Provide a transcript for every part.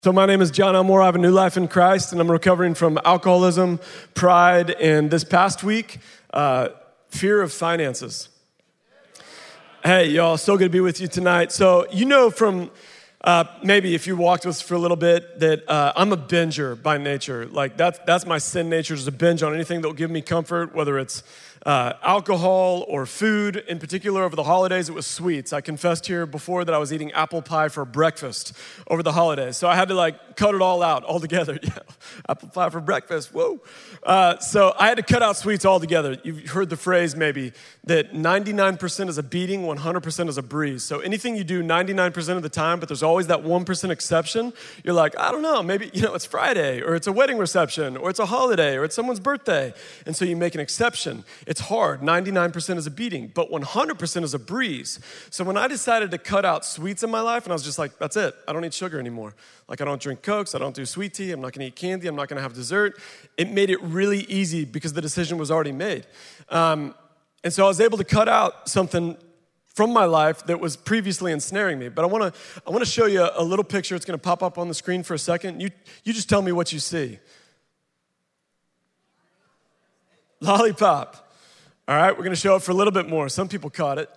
So my name is John Elmore. I have a new life in Christ, and I'm recovering from alcoholism, pride, and this past week, fear of finances. Hey, y'all, so good to be with you tonight. So you know from maybe if you walked with us for a little bit that I'm a binger by nature. Like that's my sin nature, is to binge on anything that will give me comfort, whether it's alcohol or food. In particular, over the holidays, it was sweets. I confessed here before that I was eating apple pie for breakfast over the holidays. So I had to cut it all out altogether. Yeah, apple pie for breakfast, whoa. So I had to cut out sweets altogether. You've heard the phrase maybe that 99% is a beating, 100% is a breeze. So anything you do 99% of the time, but there's always that 1% exception, you're like, I don't know, maybe, it's Friday, or it's a wedding reception, or it's a holiday, or it's someone's birthday. And so you make an exception. It's hard. 99% is a beating, but 100% is a breeze. So when I decided to cut out sweets in my life, and I was just like, that's it. I don't eat sugar anymore. I don't drink Cokes. I don't do sweet tea. I'm not going to eat candy. I'm not going to have dessert. It made it really easy because the decision was already made. And so I was able to cut out something from my life that was previously ensnaring me. But I want to show you a little picture. It's going to pop up on the screen for a second. You just tell me what you see. Lollipop. All right, we're going to show it for a little bit more. Some people caught it.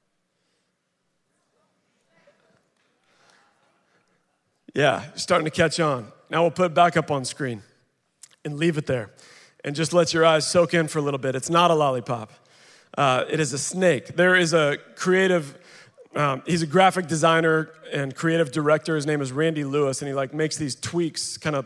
Yeah, you're starting to catch on. Now we'll put it back up on screen and leave it there and just let your eyes soak in for a little bit. It's not a lollipop. It is a snake. There is a creative, he's a graphic designer and creative director. His name is Randy Lewis, and he makes these tweaks, kind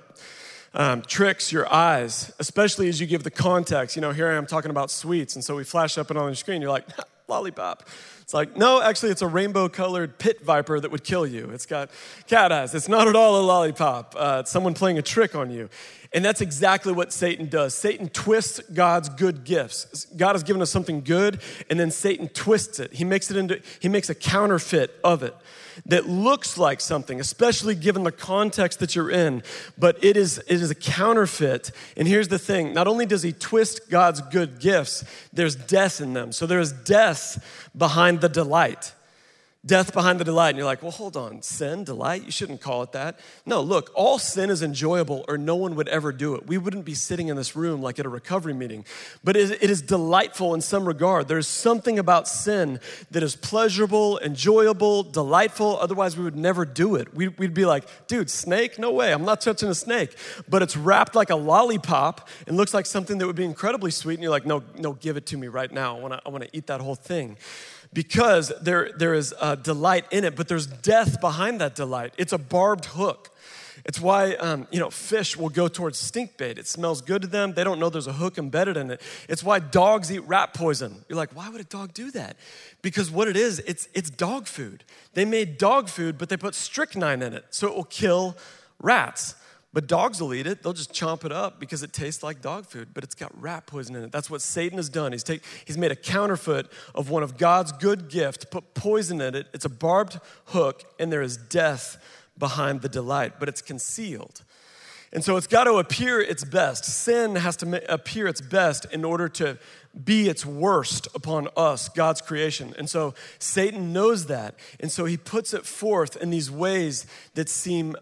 of tricks your eyes, especially as you give the context. Here I am talking about sweets, and so we flash up it on the screen. You're like, lollipop. It's like, no, actually, it's a rainbow-colored pit viper that would kill you. It's got cat eyes. It's not at all a lollipop. It's someone playing a trick on you. And that's exactly what Satan does. Satan twists God's good gifts. God has given us something good, and then Satan twists it. He makes a counterfeit of it that looks like something, especially given the context that you're in, but it is a counterfeit. And here's the thing, not only does he twist God's good gifts, there's death in them. So there's death behind the delight. Death behind the delight. And you're like, well, hold on, sin, delight? You shouldn't call it that. No, look, all sin is enjoyable or no one would ever do it. We wouldn't be sitting in this room like at a recovery meeting. But it is delightful in some regard. There's something about sin that is pleasurable, enjoyable, delightful. Otherwise, we would never do it. We'd be like, dude, snake? No way, I'm not touching a snake. But it's wrapped like a lollipop and looks like something that would be incredibly sweet. And you're like, no, give it to me right now. I want to eat that whole thing. Because there is a delight in it, but there's death behind that delight. It's a barbed hook. It's why, fish will go towards stink bait. It smells good to them. They don't know there's a hook embedded in it. It's why dogs eat rat poison. You're like, why would a dog do that? Because what it is, it's dog food. They made dog food, but they put strychnine in it, so it will kill rats. But dogs will eat it. They'll just chomp it up because it tastes like dog food, but it's got rat poison in it. That's what Satan has done. He's made a counterfeit of one of God's good gifts, put poison in it. It's a barbed hook, and there is death behind the delight, but it's concealed. And so it's got to appear its best. Sin has to appear its best in order to be its worst upon us, God's creation. And so Satan knows that, and so he puts it forth in these ways that seem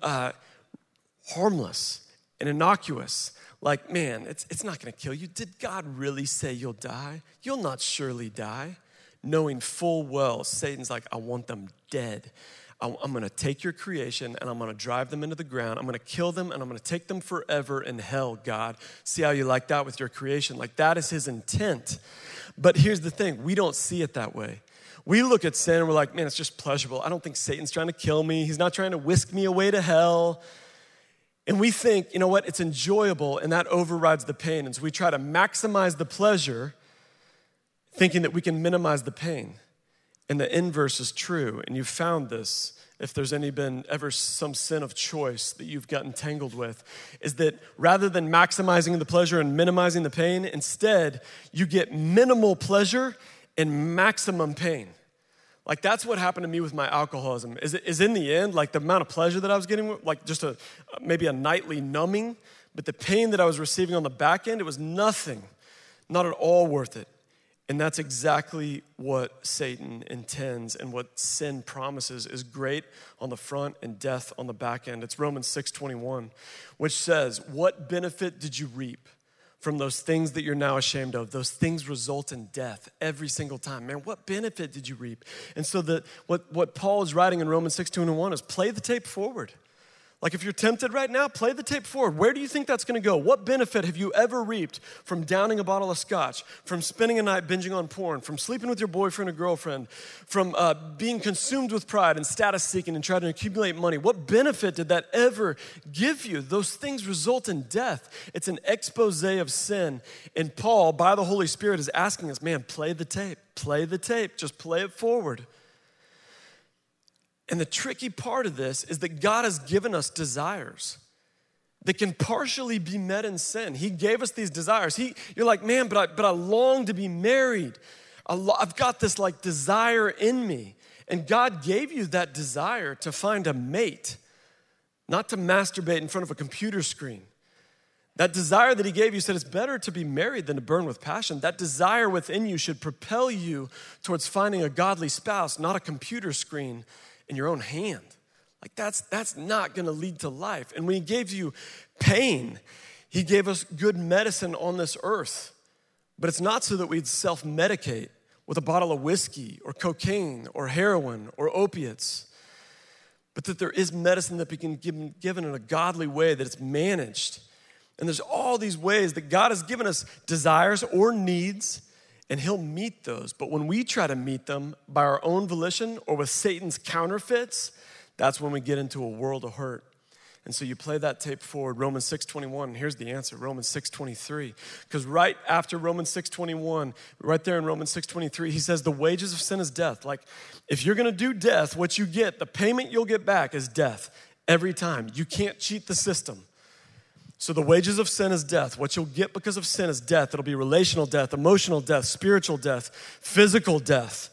harmless and innocuous. Like, man, it's not going to kill you. Did God really say you'll die? You'll not surely die. Knowing full well, Satan's like, I want them dead. I'm going to take your creation and I'm going to drive them into the ground. I'm going to kill them and I'm going to take them forever in hell, God. See how you like that with your creation? Like, that is his intent. But here's the thing. We don't see it that way. We look at sin and we're like, man, it's just pleasurable. I don't think Satan's trying to kill me. He's not trying to whisk me away to hell. And we think, you know what, it's enjoyable, and that overrides the pain. And so we try to maximize the pleasure, thinking that we can minimize the pain. And the inverse is true. And you've found this, if there's been ever some sin of choice that you've gotten tangled with, is that rather than maximizing the pleasure and minimizing the pain, instead, you get minimal pleasure and maximum pain. Like, that's what happened to me with my alcoholism, is in the end, like the amount of pleasure that I was getting, like just maybe a nightly numbing, but the pain that I was receiving on the back end, it was nothing, not at all worth it. And that's exactly what Satan intends and what sin promises is great on the front and death on the back end. It's Romans 6:21, which says, what benefit did you reap from those things that you're now ashamed of? Those things result in death every single time. Man, what benefit did you reap? And so what Paul is writing in Romans 6:21 is play the tape forward. Like if you're tempted right now, play the tape forward. Where do you think that's gonna go? What benefit have you ever reaped from downing a bottle of scotch, from spending a night binging on porn, from sleeping with your boyfriend or girlfriend, from being consumed with pride and status seeking and trying to accumulate money? What benefit did that ever give you? Those things result in death. It's an expose of sin. And Paul, by the Holy Spirit, is asking us, man, play the tape, just play it forward. And the tricky part of this is that God has given us desires that can partially be met in sin. He gave us these desires. You're like, man, but I long to be married. I've got this like desire in me. And God gave you that desire to find a mate, not to masturbate in front of a computer screen. That desire that he gave you said it's better to be married than to burn with passion. That desire within you should propel you towards finding a godly spouse, not a computer screen in your own hand. Like that's not gonna lead to life. And when he gave you pain, he gave us good medicine on this earth. But it's not so that we'd self-medicate with a bottle of whiskey or cocaine or heroin or opiates, but that there is medicine that can be given in a godly way, that it's managed. And there's all these ways that God has given us desires or needs, and he'll meet those. But when we try to meet them by our own volition or with Satan's counterfeits, that's when we get into a world of hurt. And so you play that tape forward, Romans 6:21, and here's the answer, Romans 6:23. Because right after Romans 6:21, right there in Romans 6:23, he says the wages of sin is death. Like if you're gonna do death, what you get, the payment you'll get back is death every time. You can't cheat the system. So the wages of sin is death. What you'll get because of sin is death. It'll be relational death, emotional death, spiritual death, physical death.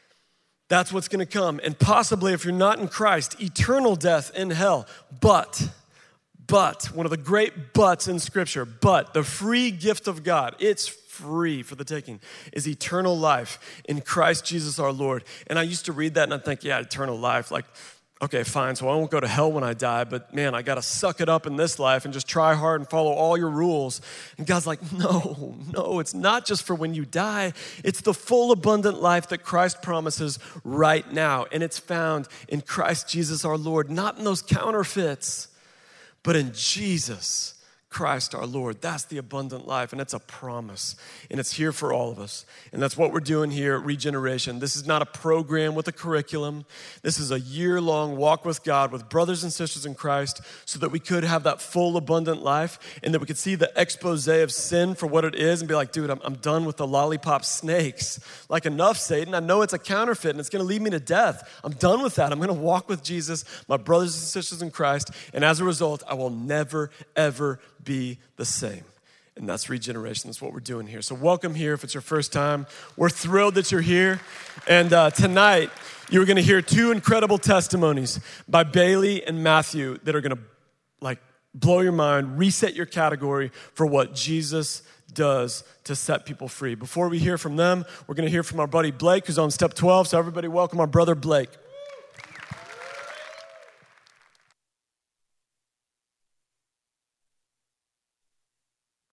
That's what's gonna come. And possibly, if you're not in Christ, eternal death in hell. But, one of the great buts in Scripture, but the free gift of God, it's free for the taking, is eternal life in Christ Jesus our Lord. And I used to read that and I think, yeah, eternal life, like, okay, fine, so I won't go to hell when I die, but man, I gotta suck it up in this life and just try hard and follow all your rules. And God's like, no, it's not just for when you die. It's the full abundant life that Christ promises right now. And it's found in Christ Jesus our Lord, not in those counterfeits, but in Jesus Christ our Lord. That's the abundant life, and it's a promise, and it's here for all of us. And that's what we're doing here at Regeneration. This is not a program with a curriculum. This is a year-long walk with God, with brothers and sisters in Christ, so that we could have that full abundant life, and that we could see the expose of sin for what it is and be like, dude, I'm done with the lollipop snakes. Like, enough, Satan. I know it's a counterfeit, and it's going to lead me to death. I'm done with that. I'm going to walk with Jesus, my brothers and sisters in Christ, and as a result, I will never, ever be the same. And that's Regeneration. That's what we're doing here. So welcome here if it's your first time. We're thrilled that you're here. And tonight, you're going to hear two incredible testimonies by Bailey and Matthew that are going to like blow your mind, reset your category for what Jesus does to set people free. Before we hear from them, we're going to hear from our buddy Blake, who's on step 12. So everybody welcome our brother Blake.